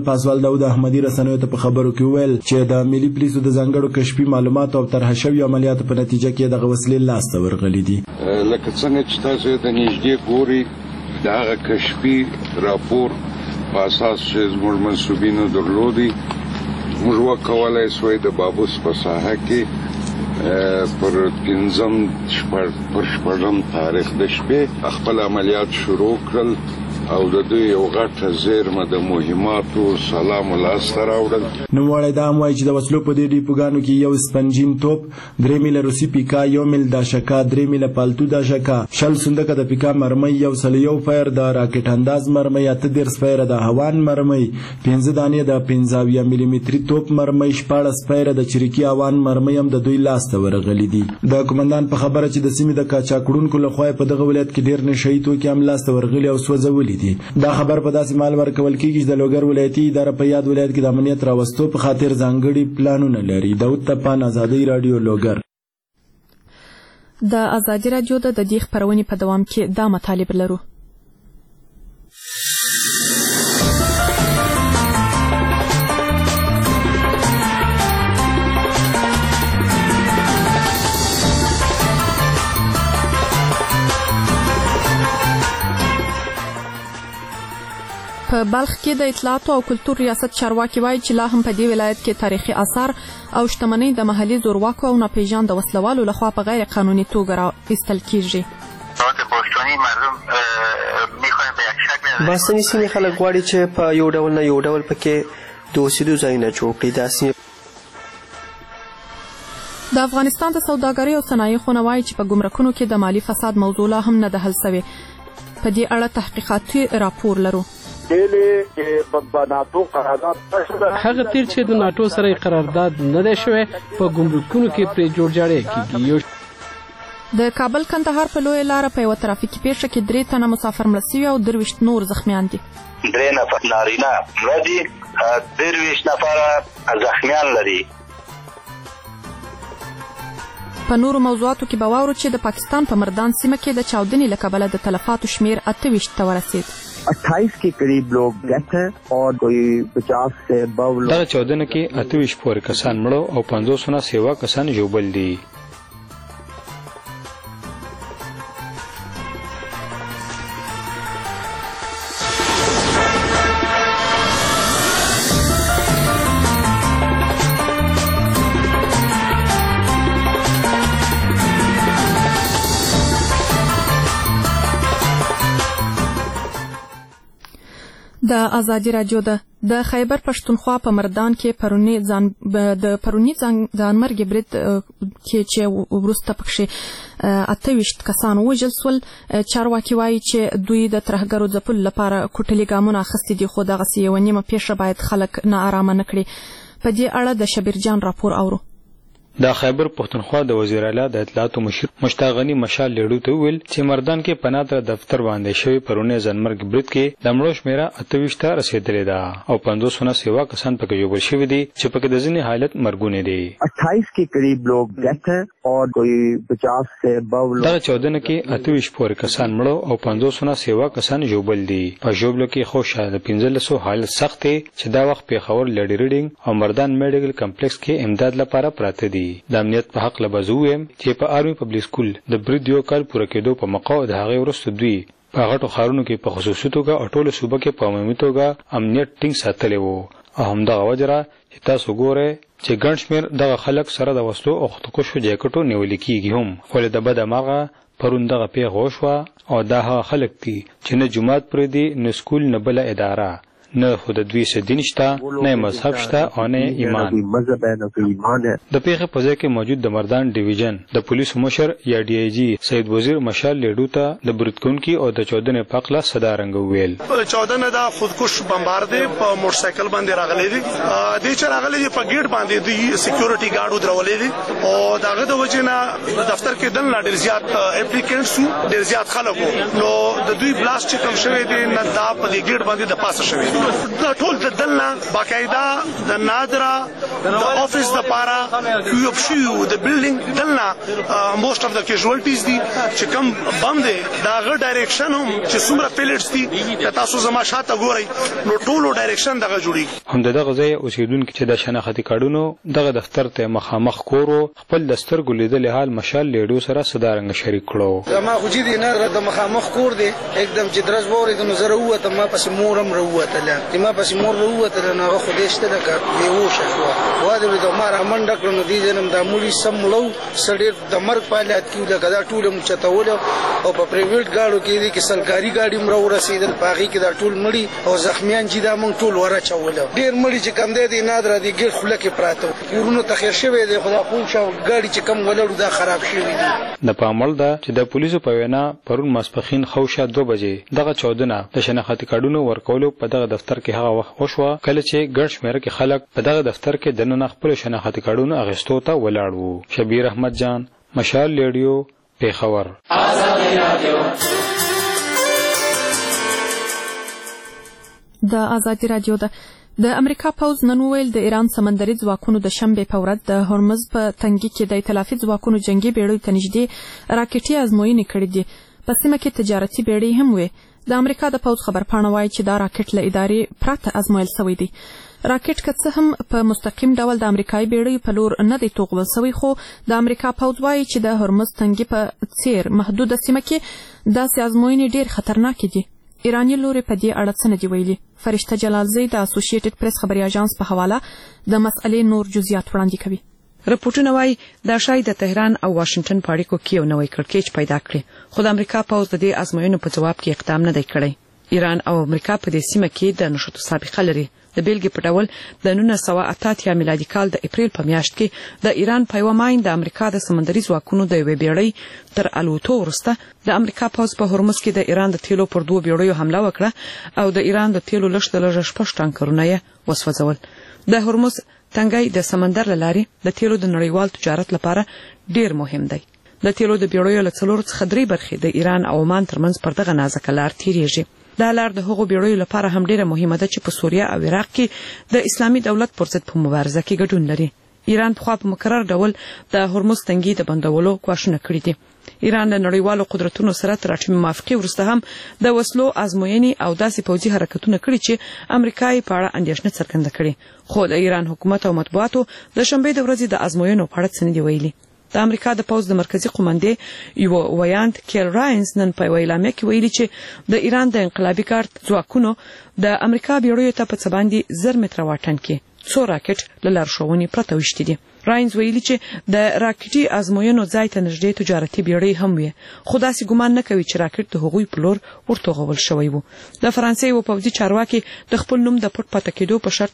پاسوال داود احمدي رسنیو ته په خبرو کې وویل چې د ملي پولیسو د ځانګړو کشفي معلوماتو او طرحه شویو عملیاتو په نتیجه کې دغه وسلې لاسته ورغلي دي. لکه څنګه چې تاسو د نږدې ګوري د هغه کشفي راپور په اساس چې زموږ منصوبینو درلودي موږ وکولای سوای د بابوس په ساحه کې پر 15 تاریخ د شپې خپل عملیات شروع کړل او د دوی یو غټه زیرمه د مهماتو سلام لاسته راوړل. نوموړی دا هم وایي چې د وسلو په دې ډیپوګانو کې یو سپنجین توپ، 3 میله روسي پیکا، 1 میل داشکا، 3 میله پالتو داشکا، 6 صندوقه د پیکا مرمۍ، 101 فایر د راکټ انداز مرمۍ، 38 فایر د هوان مرمۍ، 15 دانې د 15 ملي متري توپ مرمۍ، 14 فایر د چریکي هوان مرمۍ هم د دوی لاسته ورغلي دي. د قومندان په خبره چې د سیمې د قاچاقړونکو لخوا په دغه ولایت کې ډېر نشهیي توکي هم لاسته ورغلي او سوځولي دي. دا خبر په داسې مال ورکول کېږي چې د لوګر ولایتي اداره په یاد ولایت کې د امنیت راوستو په خاطر ځانګړي پلانونه لري. داود تپان، ازادي راډیو، لوګر. د ازادي راډیو د دې خپرونې په دوام کې دا مطالب لرو. په بلخ کې د اطلاعاتو او کلتور ریاست چارواکي وایي چې لا هم په دې ولایت کې تاریخي آثار او شتمنۍ د محلي زورواکو او ناپېژانده وسلوالو لخوا په غیر قانوني توګه راایستل کیږي. باستني سیمې خلک غواړي چې په یو ډول نه یو ډول پکې د اوسېدو ځایونه جوړ کړي. دا سیمې د افغانستان د سوداګرۍ او صنایع خونه وایي چې په ګمرکونو کې د مالي فساد موضوع لا هم نه ده حل سوې. په دې اړه تحقیقاتي راپور لرو. هغه تیر چې د ناتو سره قرارداد نه دی شوی په ګمرکونو کې پرې جوړجاړی کیږي. د کابل کندهار په لویه لاره په یوه ترافیکي پیښه کې 3 تنه مسافر مړه سوي او 23 نور زخمیان دي. 3 نفر نارینه مړه دي، 23 نفره زخمیان لري. په نورو موضوعاتو کې به واورو چې د پاکستان په مردان سیمه کې د چاودنې له کبله د تلفاتو شمیر 28 ته ورسید. 28 के करीब लोग डेथ हैं और कोई 50 से 52 लोग. دا چاودنه کې 28 پورې کسان مړو او 500 نه سیوا کسان ژوبل دي. د ازادي راډیو د خیبر پښتونخوا په مردان کې پرونی ځانمرګي برید کې چې وروسته پکښې 28 کسان وژل سول. چارواکي وایي چې دوی د ترهګرو ځپلو لپاره کوټلي ګامونه اخیستي دي، خو دغسې یوه نیمه پیښه باید خلک ناارامه نه کړي. په دې اړه د شبیر جان راپور اورو. د خیبر پښتونخوا د وزیر اعلی د اطلاعاتو مشر مشتاق غنی مشال لیډو ته ویل چې مردان کې پناه دفتر باندې شوی پرونه ځنمرګ برید کې د مړو شمیره 28 ته رسیدلې ده او 500 نه سیوا کسان پکې جوړ شوي دي چې پکې د ځینې حالت مرګونه دي. 28 के करीब लोग डेथ हैं और कोई 50 से 52 लोग. دا چاودنه کې 28 پورې کسان مړو او 500 نه سیوا کسان جوړل دي. په جوړلو کې خوشاله 1500 حالت سخت دي چې دا وخت په خبر لډی ریډینګ او مردان میډیکل کمپلیکس کې امداد لپاره پراته دي. د امنیت په حق لبزویم چې په آرمي پبلک سکول د برید یو کال پوره کېدو په موقع د هغې وروسته دوی په غټو ښارونو کې په خصوصي توګه او ټولو صوبه کې په عمومي توګه امنیت ټینګ ساتلی و. او همدغه وجه را چې تاسو ګورئ چې ګڼ شمېر دغه خلک سره د وسلو او خودکشو جاکټو نیولې کېږي هم. خو له د بده مرغه پرون دغه پیښه وشوه او دا هغه خلک دي چې نه جومات پرېږدي نه سکول نه بله اداره نه خو د دوی څه دین شته نه مذهب شته او نه ایمان. د پیښې په ځای کې موجود د مردان ډیویژن د پولیسو مشر یا ډي آی جي سید وزیر مشال لیډو ته د برید کوونکي او د چاودنې په هکله صدارنګ وویل. چاودنه دا خودکش بمبار دی په موټرسایکل باندې راغلی دی. دې چې راغلی دی په ګیټ باندې دی سکیورټي ګارډ ودرولې دي او داغه د وجې نه دفتر کې دنه ډېر زیات اپلیکینټس ډېر زیات خلک نو د دوی بلاست چې کوم شوی دی نه دا په دې ګیټ باندې د پاسه شوی دی. دا ټول د دلنا باقاعده د نادرا د افیس د پارا کیوب شیو د بلډینګ دلنا موست اف د کیژوالټیز دي چې کم بم دي دا غ ډایرکشن هم چې څومره پیلټس دي تاسو زما شاته ګورئ نو ټولو ډایرکشن دغه جوړي هم دغه ځای اوسیدونکو چې د شناختی کارډونو دغه دفتر ته مخامخ کورو خپل دستر ګلیدل حال مشال لیډو سره صدارنګ شریک کړو ما خو دې نه د مخامخ کور دی एकदम چې درز ووري د نظر وته ما پس مورم وروته لا چې ما پس مور وروته نه غو خو دې شته لکه دی وشه شو واده د مار منډه کړو دې جنم د مولي سملو سړي د مرګ پالات کیو لکه دا ټول مچتاول او په پرایویټ گاډو کې دي کې سرکاري گاډي مرو رسیدل پاغي کې دا ټول مړي او زخمیان چې دا مونږ ټول ورچول ډیر مړي چې کم دي نادر دي ګیر خله کې پراته ورونو تخیر شوی دی خدا خو شو گاډي چې کم ولړو دا خراب شوی دی د پامل دا چې د پولیسو په وینا پرون ماسپخین خوشه 2 بجې دغه 14 د شناختی کارډونو ورکولو په دغه دفتر کې هغه وخت وشو کله چې ګڼ شمېر کې خلک په دغه دفتر کې د نن خپل شناختی کارډونو اغستو ته ولاړ وو. شبیر احمد جان، مشال ریډیو، پیښور. د ازادي رادیو د امریکا پوز نن ویل د ایران سمندري ځواکونو د شنبه په ورځ د هرمز په تنګي کې د ائتلافي ځواکونو جنگي بیړۍ ته نږدې راکټي ازموینې کړې دي. په سیمه کې تجارتي بیړۍ هم وي. د امریکا د پوز خبرپاڼه وایي چې دا راکټ له ادارې پرته ازمویل شوی دی. راکټ که څه هم په مستقیم ډول د امریکایي بیړۍ په لور نه دی توغول شوی، خو د امریکا پوز وایي چې د هرمز تنګي په څیر محدوده سیمه کې داسې ازموینې ډېر خطرناکې دي. ایرانی لوري په دې اړه څه نه دی ویلي. فرشته جلالزی د اسوسییټډ پریس خبري اژانس په حواله د مسئلې نور جزئیات وړاندې کوي. رپورټونه وايي دا شاید د تهران او واشنگټن په اړیکو کې یو نوې کړکېچ پیدا کړي، خو د امریکا پوز د دې ازموینو په جواب کې اقدام نه دی کړی. ایران او امریکا په دې سیمه کې د نشټو سابقه لري. د بیلګې په ډول د 1988 میلادي کال د اپریل په میاشت کې د ایران په یو ماین د امریکا د سمندري ځواکونو د یوې بیړۍ تر الوتو وروسته د امریکا پوز په هرمز کې د ایران د تیلو پر 2 بیړیو حمله وکړه او د ایران د تیلو لږ د لږ 6 ټانکرونه یې وسوځول. د هرمز تنګي د سمندر لارې د تیلو د نړیوال تجارت لپاره ډیر مهم دی. د تیلو د بیړیو له 4 څخه 3 برخې د ایران او عمان ترمنځ پر دغه نازکه لار تیریږي. دا لار د هغو بیړیو لپاره هم ډیره مهمه ده چې په سوریه او عراق کې د اسلامي دولت پر ضد په مبارزه کې ګډون لري. ایران په خپل مقرر ډول د هرمز تنګي د بندولو کوښښونه کړي دي. ایران د نړیوالو قدرتونو سره تر اټومي موافقې وروسته هم د وسلو ازموینې او داسې پوځي حرکتونه کړي چې امریکا یې په اړه اندېښنه څرګنده کړې، خو د ایران حکومت او مطبوعاتو د شنبې د ورځې د ازموینو په اړه څه نه دي ویلي. د امریکا د پوز د مرکزی قومندې یو ویاند کیل راینز نن په ویلامه کې ویلي چې د ایران د انقلابي ګارد ځواکونو د امریکا بیړیو ته په څه باندې 1000 متره واټن کې 2 راکټ له لارښوونې پرته وشتي دي. راینز ویلي چې د راکټي ازموینو ځای ته نږدې تجارتي بیړۍ هم وي، خو داسې ګمان نه کوي چې راکټ د هغوی په لور ورتوغول شوی وو. د فرانسې یو پوځي چارواکي د خپل نوم د پټ پاتې کېدو په شرط